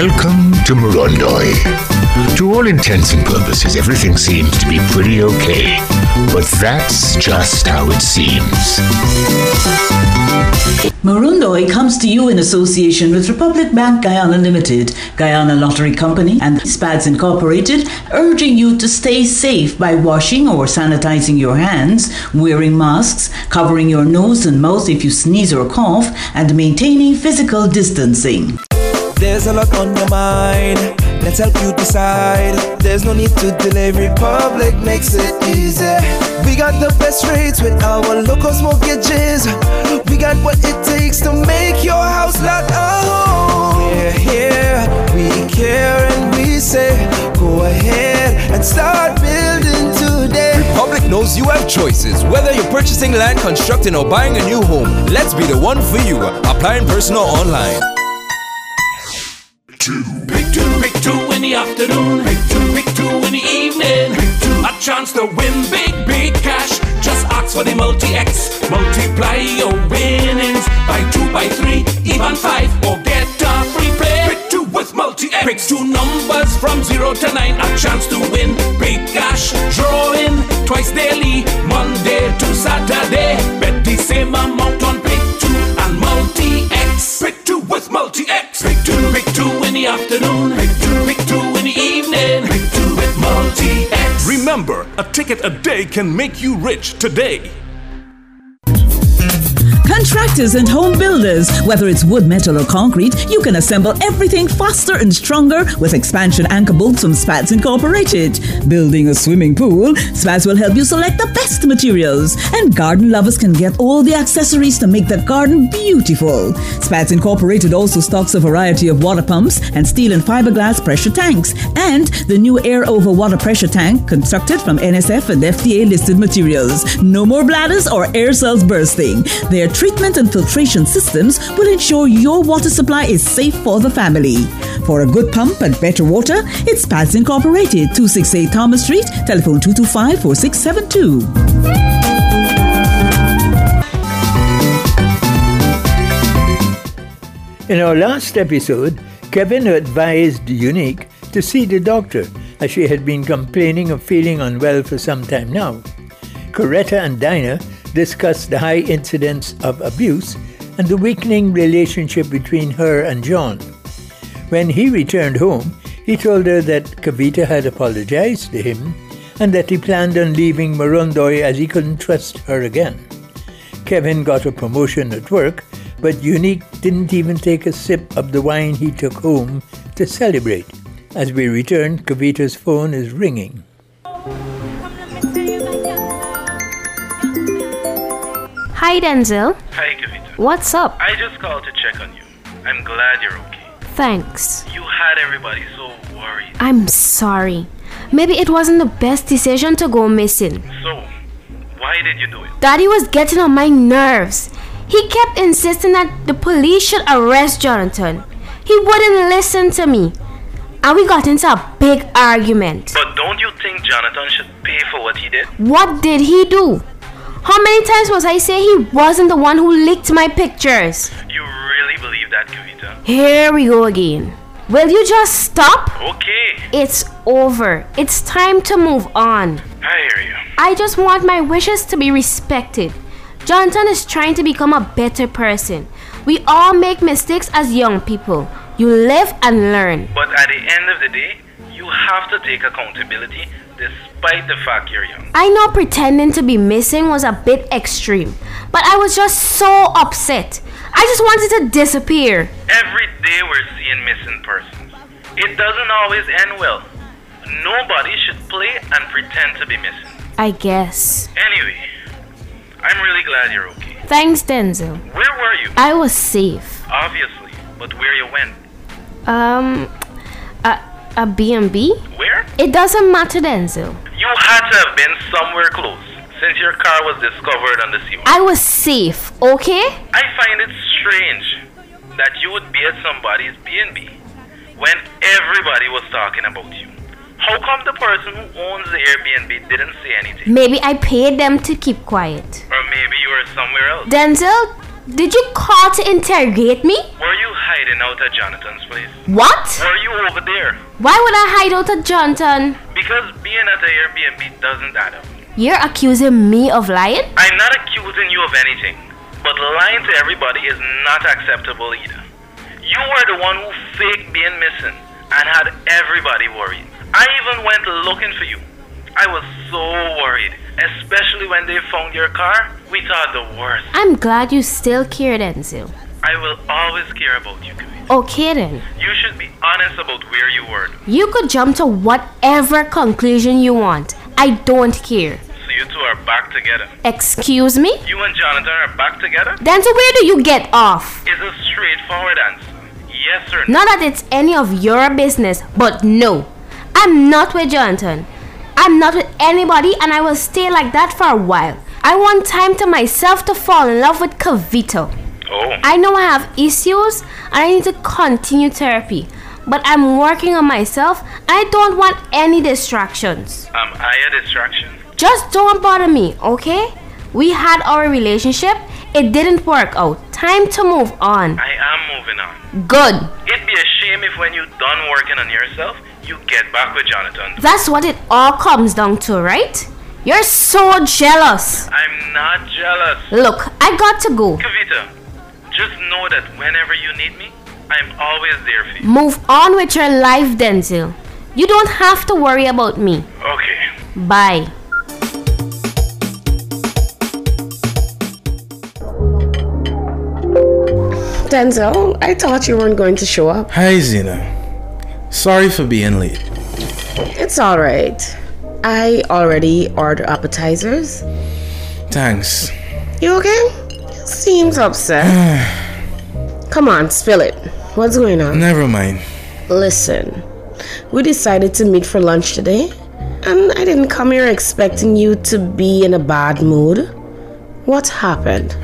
Welcome to Morondoi. To all intents and purposes, everything seems to be pretty okay. But that's just how it seems. Morondoi comes to you in association with Republic Bank Guyana Limited, Guyana Lottery Company, and SPADS Incorporated, urging you to stay safe by washing or sanitizing your hands, wearing masks, covering your nose and mouth if you sneeze or cough, and maintaining physical distancing. There's a lot on your mind, let's help you decide. There's no need to delay, Republic makes it easy. We got the best rates with our low-cost mortgages. We got what it takes to make your house like a home. We're here, we care, and we say, go ahead and start building today. Republic knows you have choices. Whether you're purchasing land, constructing, or buying a new home, let's be the one for you. Apply in person or online. Pick two in the afternoon. Pick two in the evening. A chance to win big cash. Just ask for the multi-X. Multiply your winnings by 2, by 3, even 5, or get a free play. Pick two with multi-X. Pick two numbers from 0 to 9. A chance to win big cash. Drawing twice daily, Monday to Saturday. Bet the same amount on pick two and multi-X. Pick two with multi-X. Pick two in the afternoon. Pick two in the evening. Pick two with multi-X. Remember, a ticket a day can make you rich today. Contractors and home builders, whether it's wood, metal, or concrete, you can assemble everything faster and stronger with expansion anchor bolts from SPADS Incorporated. Building a swimming pool, SPADS will help you select the best materials. And garden lovers can get all the accessories to make that garden beautiful. SPADS Incorporated also stocks a variety of water pumps and steel and fiberglass pressure tanks. And the new air over water pressure tank constructed from NSF and FDA listed materials. No more bladders or air cells bursting. Their treatment and filtration systems will ensure your water supply is safe for the family. For a good pump and better water, it's SPADS Incorporated, 268 Thomas Street, telephone 225-4672. In our last episode, Kevin advised Unique to see the doctor as she had been complaining of feeling unwell for some time now. Coretta and Dinah discussed the high incidence of abuse and the weakening relationship between her and John. When he returned home, he told her that Kavita had apologized to him and that he planned on leaving Morondoi as he couldn't trust her again. Kevin got a promotion at work, but Unique didn't even take a sip of the wine he took home to celebrate. As we return, Kavita's phone is ringing. Hi, Denzel. Hi, Kavita. What's up? I just called to check on you. I'm glad you're okay. Thanks. You had everybody so worried. I'm sorry. Maybe it wasn't the best decision to go missing. So, why did you do it? Daddy was getting on my nerves. He kept insisting that the police should arrest Jonathan. He wouldn't listen to me. And we got into a big argument. But don't you think Jonathan should pay for what he did? What did he do? How many times must I say he wasn't the one who leaked my pictures? You really believe that, Kavita? Here we go again. Will you just stop? Okay. It's over. It's time to move on. I hear you. I just want my wishes to be respected. Jonathan is trying to become a better person. We all make mistakes as young people. You live and learn. But at the end of the day, you have to take accountability despite the fact you're young. I know pretending to be missing was a bit extreme, but I was just so upset. I just wanted to disappear. Every day we're seeing missing persons. It doesn't always end well. Nobody should play and pretend to be missing. I guess. Anyway, I'm really glad you're okay. Thanks, Denzel. Where were you? I was safe. Obviously, but where you went? A B&B? Where? It doesn't matter, Denzel. You had to have been somewhere close, since your car was discovered on the seawall. I was safe, okay? I find it strange that you would be at somebody's B&B when everybody was talking about you. How come the person who owns the Airbnb didn't say anything? Maybe I paid them to keep quiet. Or maybe you were somewhere else. Denzel, did you call to interrogate me? Were you hiding hiding out at Jonathan's place? What? Were you over there? Why would I hide out at Jonathan? Because being at the Airbnb doesn't add up. You're accusing me of lying? I'm not accusing you of anything, but lying to everybody is not acceptable either. You were the one who faked being missing and had everybody worried. I even went looking for you. I was so worried, especially when they found your car. We thought the worst. I'm glad you still care, Denzel. I will always care about you, Kavita. Okay then. You should be honest about where you were. You could jump to whatever conclusion you want. I don't care. So you two are back together. Excuse me? You and Jonathan are back together? Denzel, where do you get off? It's a straightforward answer. Yes or no. Not that it's any of your business, but no. I'm not with Jonathan. I'm not with anybody, and I will stay like that for a while. I want time to myself to fall in love with Kavita. Oh. I know I have issues and I need to continue therapy, but I'm working on myself and I don't want any distractions. Am I a distraction? Just don't bother me, okay? We had our relationship. It didn't work out. Time to move on. I am moving on. Good. It'd be a shame if when you're done working on yourself, you get back with Jonathan. That's what it all comes down to, right? You're so jealous. I'm not jealous. Look, I got to go. Kavita, just know that whenever you need me, I'm always there for you. Move on with your life, Denzel. You don't have to worry about me. Okay. Bye. Denzel, I thought you weren't going to show up. Hi, Zena. Sorry for being late. It's alright. I already ordered appetizers. Thanks. You okay? Seems upset. Come on, spill it. What's going on? Never mind. Listen, we decided to meet for lunch today, and I didn't come here expecting you to be in a bad mood. What happened?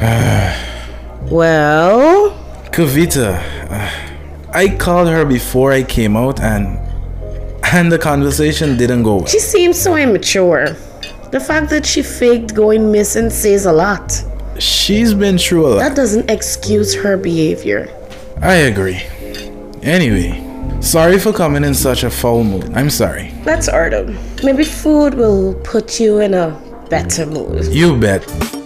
Well? Kavita, I called her before I came out and the conversation didn't go well. She seems so immature. The fact that she faked going missing says a lot. She's been through a lot. That doesn't excuse her behavior. I agree. Anyway, sorry for coming in such a foul mood. I'm sorry. Let's order. Maybe food will put you in a better mood. You bet.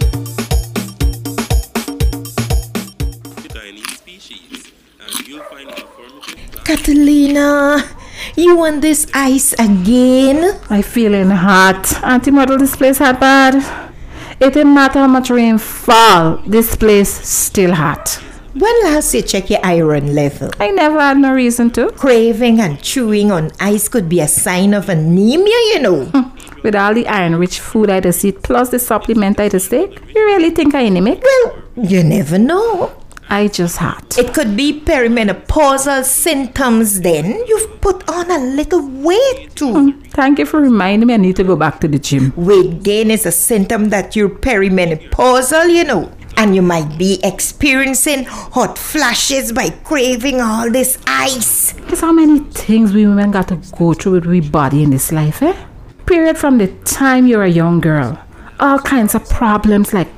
Catalina, you want this ice again? I feeling hot. Auntie Model, this place hot bad. It didn't matter how much rain fall, this place still hot. When last you check your iron level? I never had no reason to. Craving and chewing on ice could be a sign of anemia, you know. With all the iron-rich food I just eat, plus the supplement I just take, you really think I anemic? Well, you never know. I just hot. It could be perimenopausal symptoms then. You've put on a little weight too. Thank you for reminding me I need to go back to the gym. Weight gain is a symptom that you're perimenopausal, you know. And you might be experiencing hot flashes by craving all this ice. Guess how many things we women got to go through with we body in this life, eh? Period from the time you're a young girl. All kinds of problems like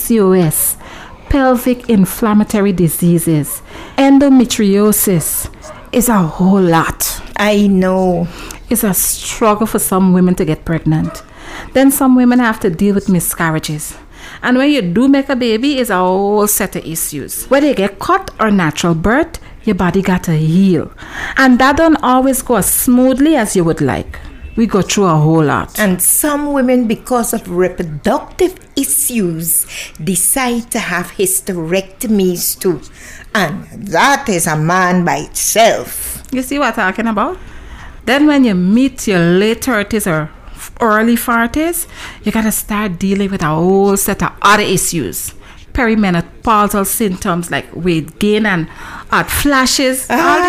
PCOS, pelvic inflammatory diseases, endometriosis. It's a whole lot. I know. It's a struggle for some women to get pregnant. Then some women have to deal with miscarriages. And when you do make a baby, it's a whole set of issues. Whether you get cut or natural birth, your body got to heal. And that don't always go as smoothly as you would like. We go through a whole lot. And some women, because of reproductive issues, decide to have hysterectomies too. And that is a man by itself. You see what I'm talking about? Then when you meet your late 30s or early 40s, you gotta start dealing with a whole set of other issues. Perimenopausal symptoms like weight gain and hot flashes.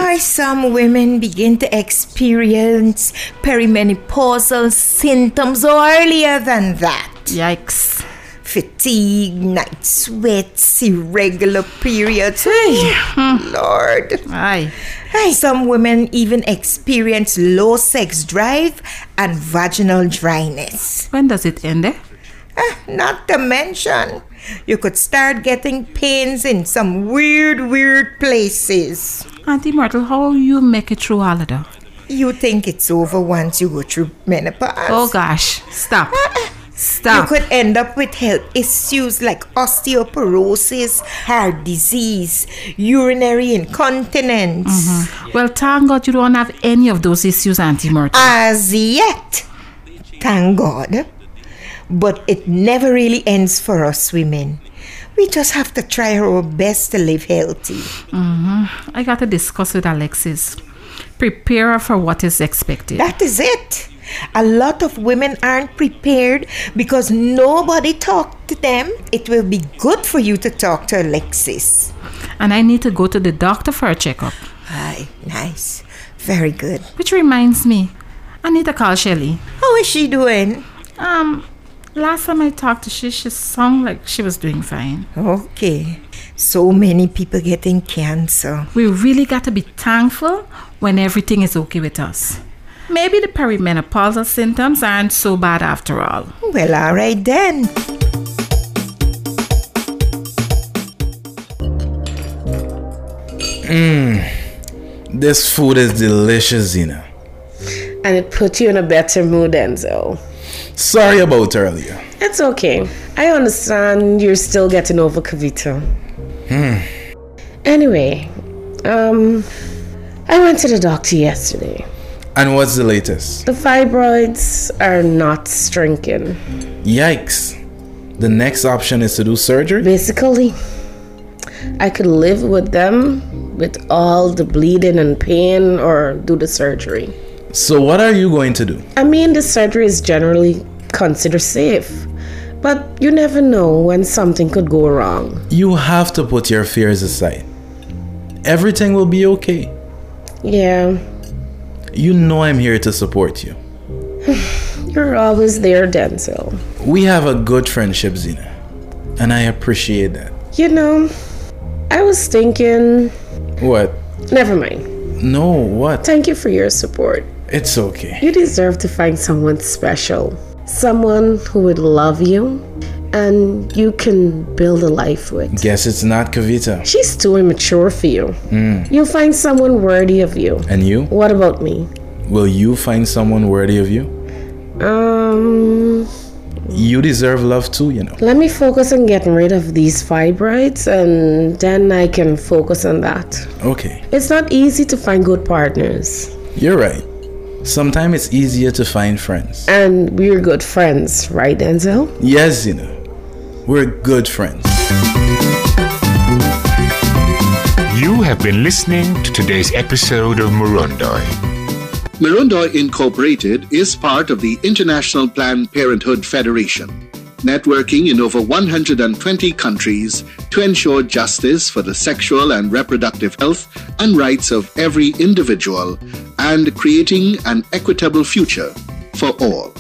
Some women begin to experience perimenopausal symptoms earlier than that. Yikes. Fatigue, night sweats, irregular periods. Lord. Aye. Some women even experience low sex drive and vaginal dryness. When does it end? Not to mention You could start getting pains in some weird places. Auntie Myrtle, how you make it through all of that? You think it's over once you go through menopause? Oh gosh, stop. Stop. You could end up with health issues like osteoporosis, heart disease, urinary incontinence. Mm-hmm. Well, thank God you don't have any of those issues, Auntie Myrtle. As yet. Thank God. But it never really ends for us women. We just have to try our best to live healthy. Mm-hmm. I got to discuss with Alexis. Prepare her for what is expected. That is it. A lot of women aren't prepared because nobody talked to them. It will be good for you to talk to Alexis. And I need to go to the doctor for a checkup. Aye, nice. Very good. Which reminds me, I need to call Shelly. How is she doing? Last time I talked to she sounded like she was doing fine. Okay. So many people getting cancer. We really got to be thankful when everything is okay with us. Maybe the perimenopausal symptoms aren't so bad after all. Well, all right then. This food is delicious, Zena. And it put you in a better mood, Denzel. Sorry about earlier. It's okay. I understand you're still getting over Kavita. Anyway, I went to the doctor yesterday. And what's the latest? The fibroids are not shrinking. Yikes. The next option is to do surgery? Basically, I could live with them with all the bleeding and pain or do the surgery. So what are you going to do? I mean, the surgery is generally considered safe. But you never know when something could go wrong. You have to put your fears aside. Everything will be okay. Yeah. You know I'm here to support you. You're always there, Denzel. We have a good friendship, Zena. And I appreciate that. You know, I was thinking... What? Never mind. No, what? Thank you for your support. It's okay. You deserve to find someone special. Someone who would love you and you can build a life with. Guess it's not Kavita. She's too immature for you. You'll find someone worthy of you. And you? What about me? Will you find someone worthy of you? You deserve love too, you know. Let me focus on getting rid of these fibroids and then I can focus on that. Okay. It's not easy to find good partners. You're right. Sometimes it's easier to find friends. And we're good friends, right, Denzel? Yes, Zena. We're good friends. You have been listening to today's episode of Murundoi. Murundoi Incorporated is part of the International Planned Parenthood Federation, networking in over 120 countries to ensure justice for the sexual and reproductive health and rights of every individual and creating an equitable future for all.